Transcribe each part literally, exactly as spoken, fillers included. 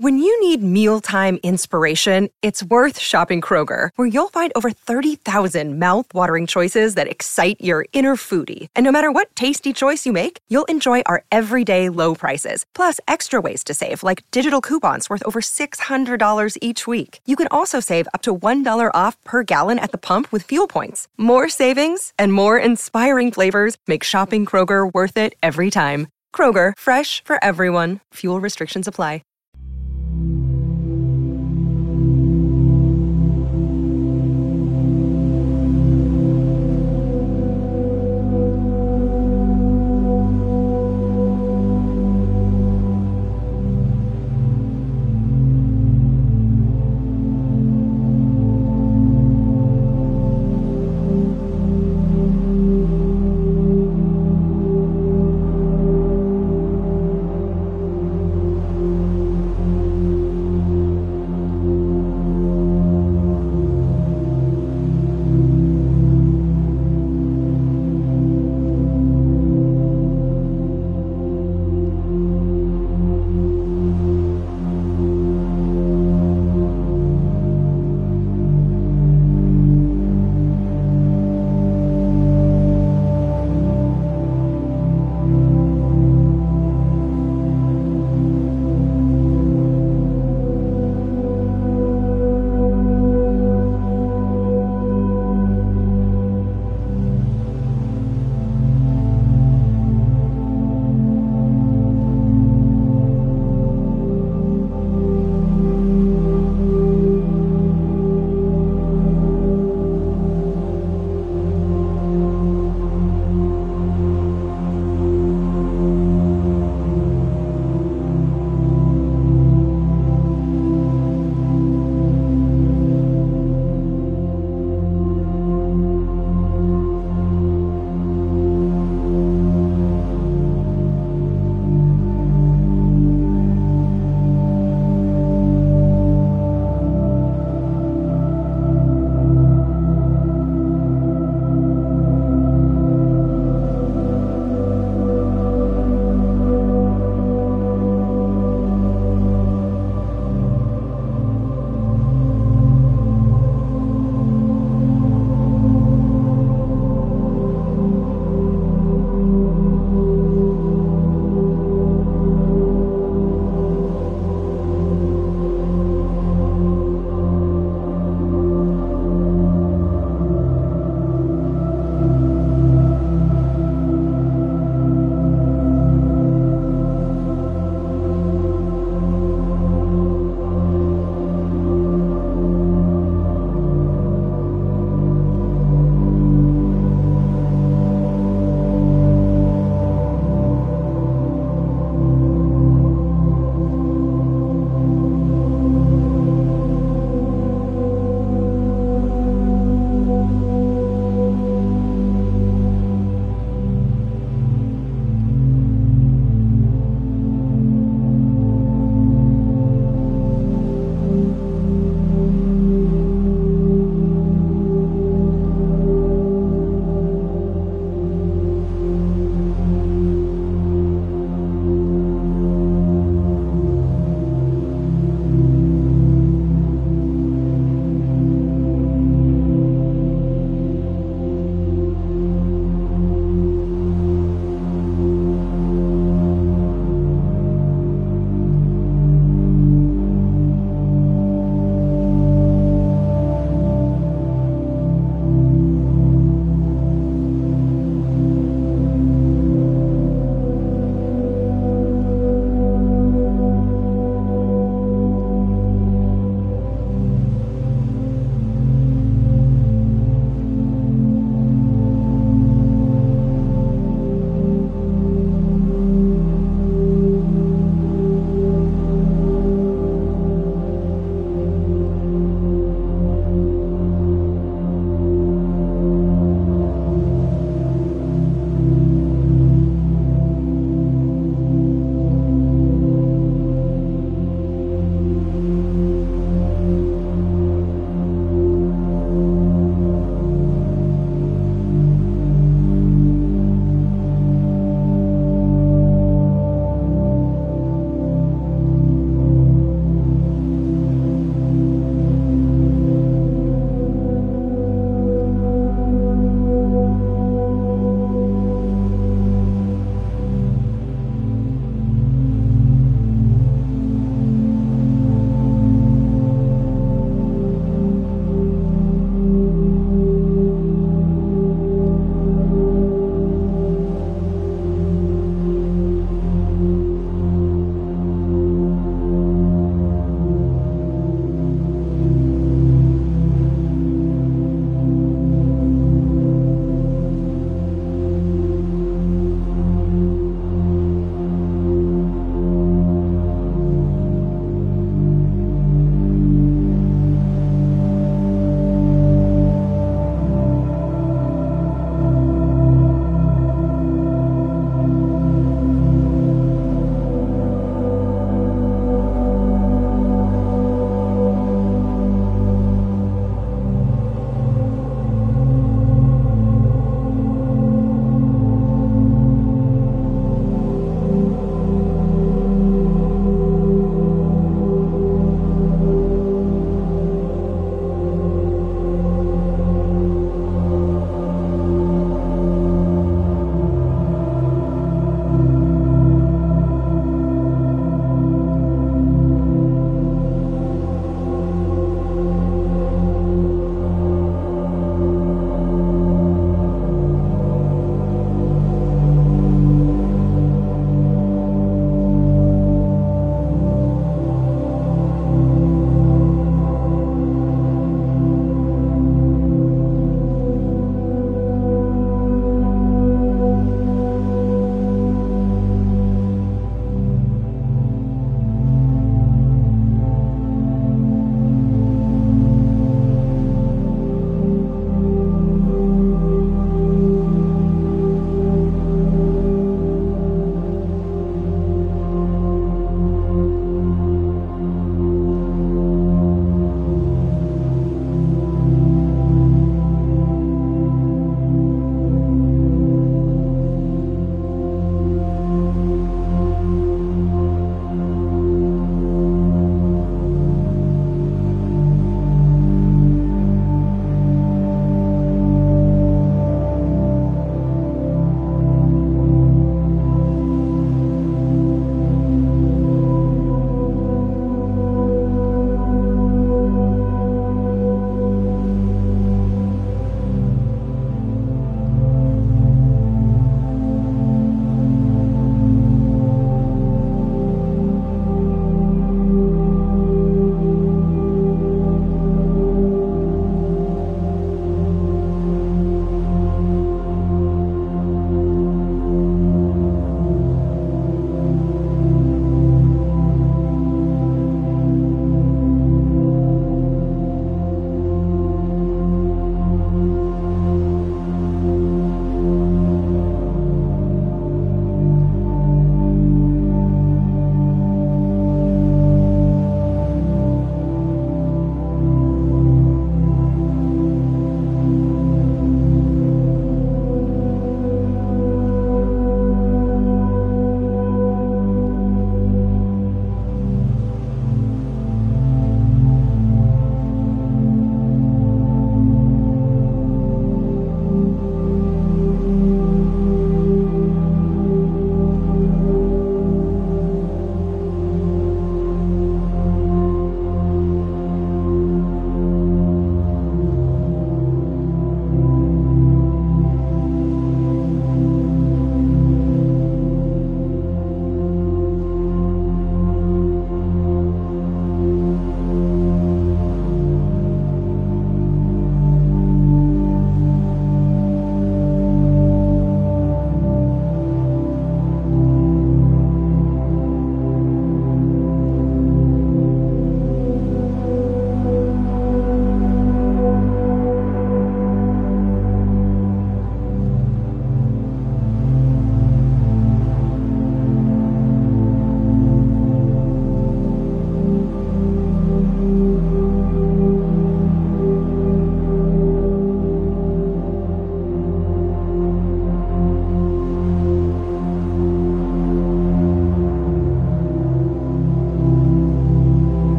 When you need mealtime inspiration, it's worth shopping Kroger, where you'll find over thirty thousand mouth-watering choices that excite your inner foodie. And no matter what tasty choice you make, you'll enjoy our everyday low prices, plus extra ways to save, like digital coupons worth over six hundred dollars each week. You can also save up to one dollar off per gallon at the pump with fuel points. More savings and more inspiring flavors make shopping Kroger worth it every time. Kroger, fresh for everyone. Fuel restrictions apply.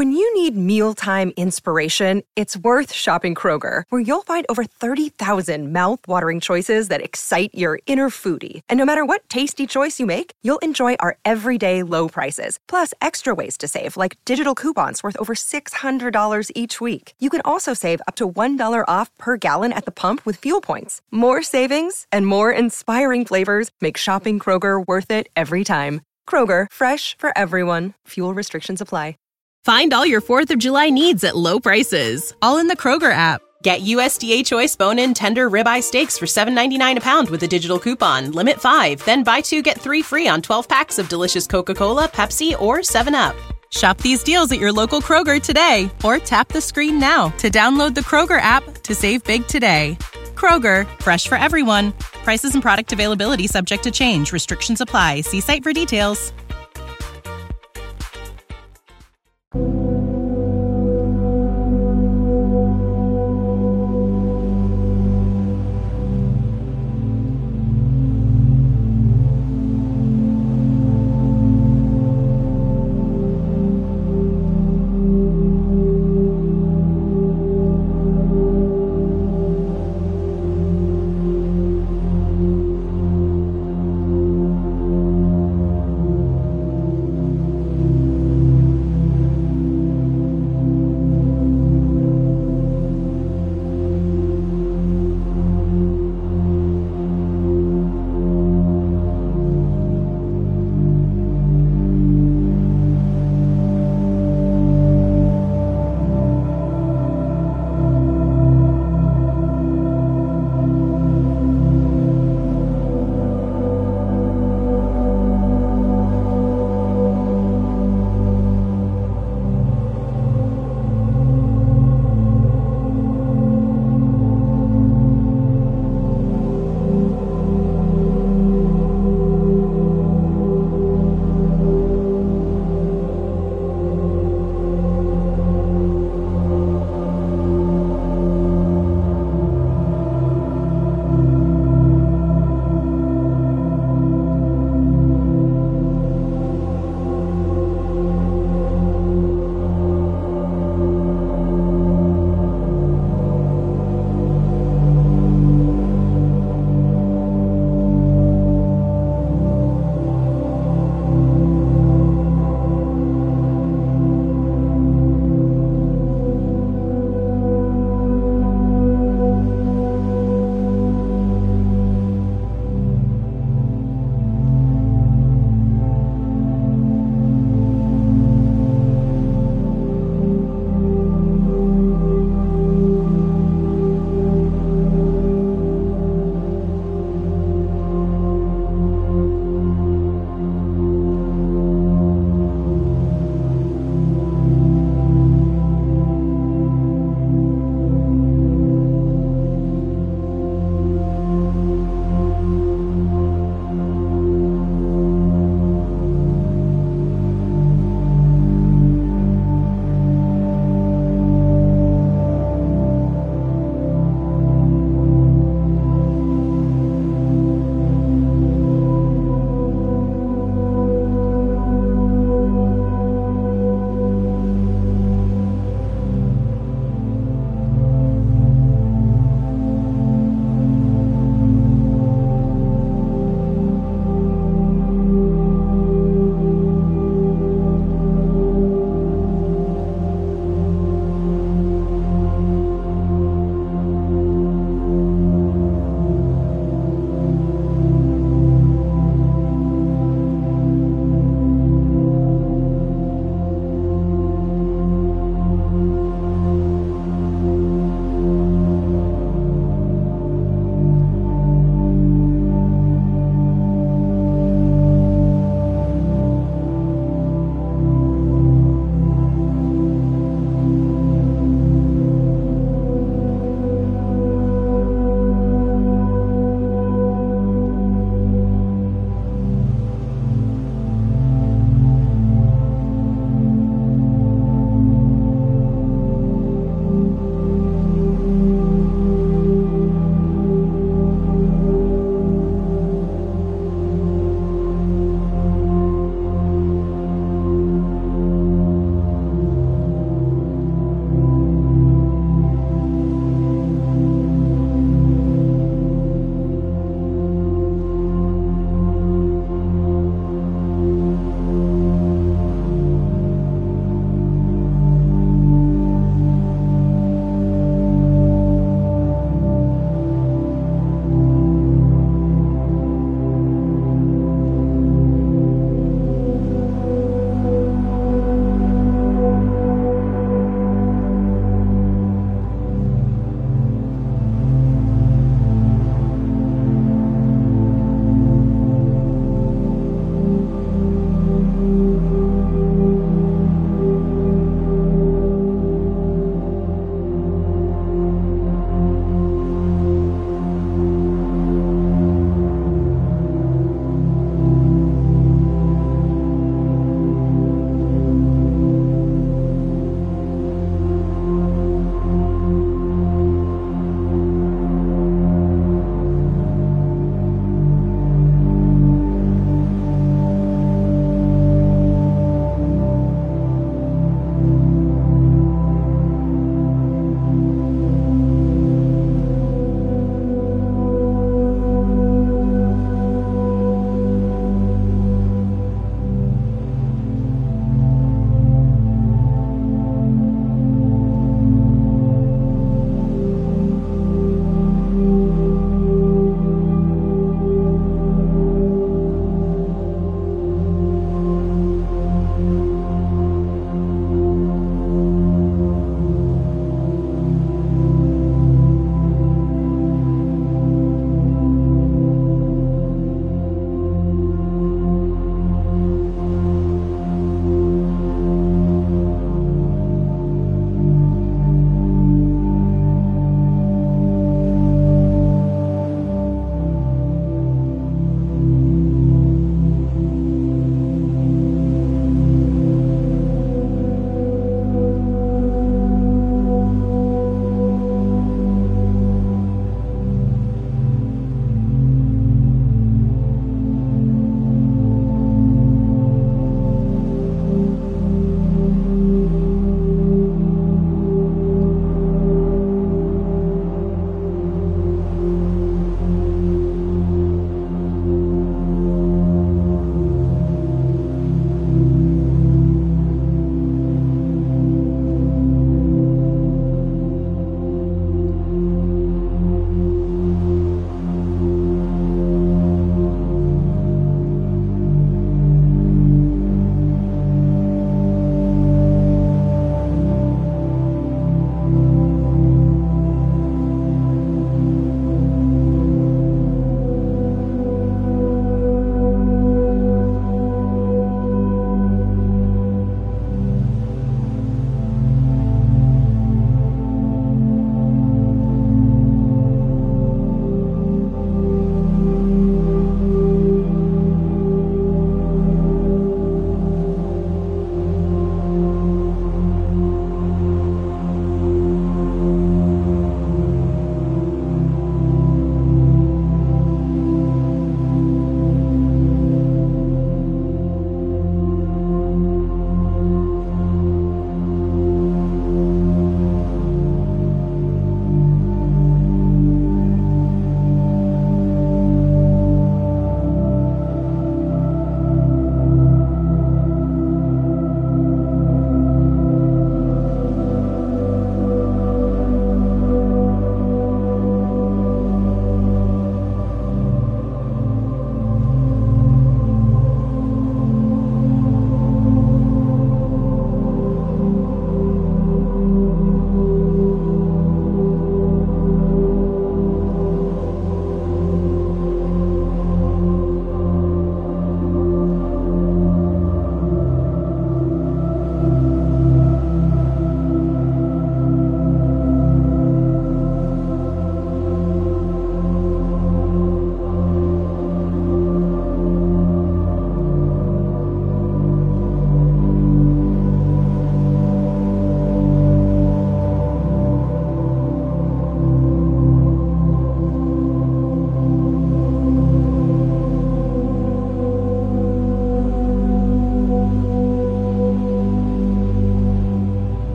When you need mealtime inspiration, it's worth shopping Kroger, where you'll find over thirty thousand mouth-watering choices that excite your inner foodie. And no matter what tasty choice you make, you'll enjoy our everyday low prices, plus extra ways to save, like digital coupons worth over six hundred dollars each week. You can also save up to one dollar off per gallon at the pump with fuel points. More savings and more inspiring flavors make shopping Kroger worth it every time. Kroger, fresh for everyone. Fuel restrictions apply. Find all your fourth of July needs at low prices, all in the Kroger app. Get U S D A Choice bone-in tender ribeye steaks for seven ninety-nine a pound with a digital coupon. Limit five, then buy two, get three free on twelve packs of delicious Coca-Cola, Pepsi, or seven up. Shop these deals at your local Kroger today, or tap the screen now to download the Kroger app to save big today. Kroger, fresh for everyone. Prices and product availability subject to change. Restrictions apply. See site for details.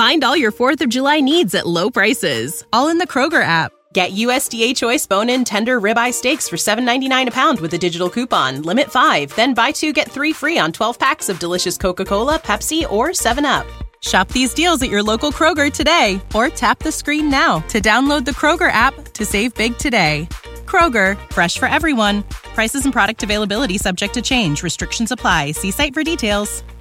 Find all your fourth of July needs at low prices, all in the Kroger app. Get U S D A Choice bone-in tender ribeye steaks for seven ninety-nine a pound with a digital coupon. Limit five, then buy two, get three free on twelve packs of delicious Coca-Cola, Pepsi, or seven up. Shop these deals at your local Kroger today, or tap the screen now to download the Kroger app to save big today. Kroger, fresh for everyone. Prices and product availability subject to change. Restrictions apply. See site for details.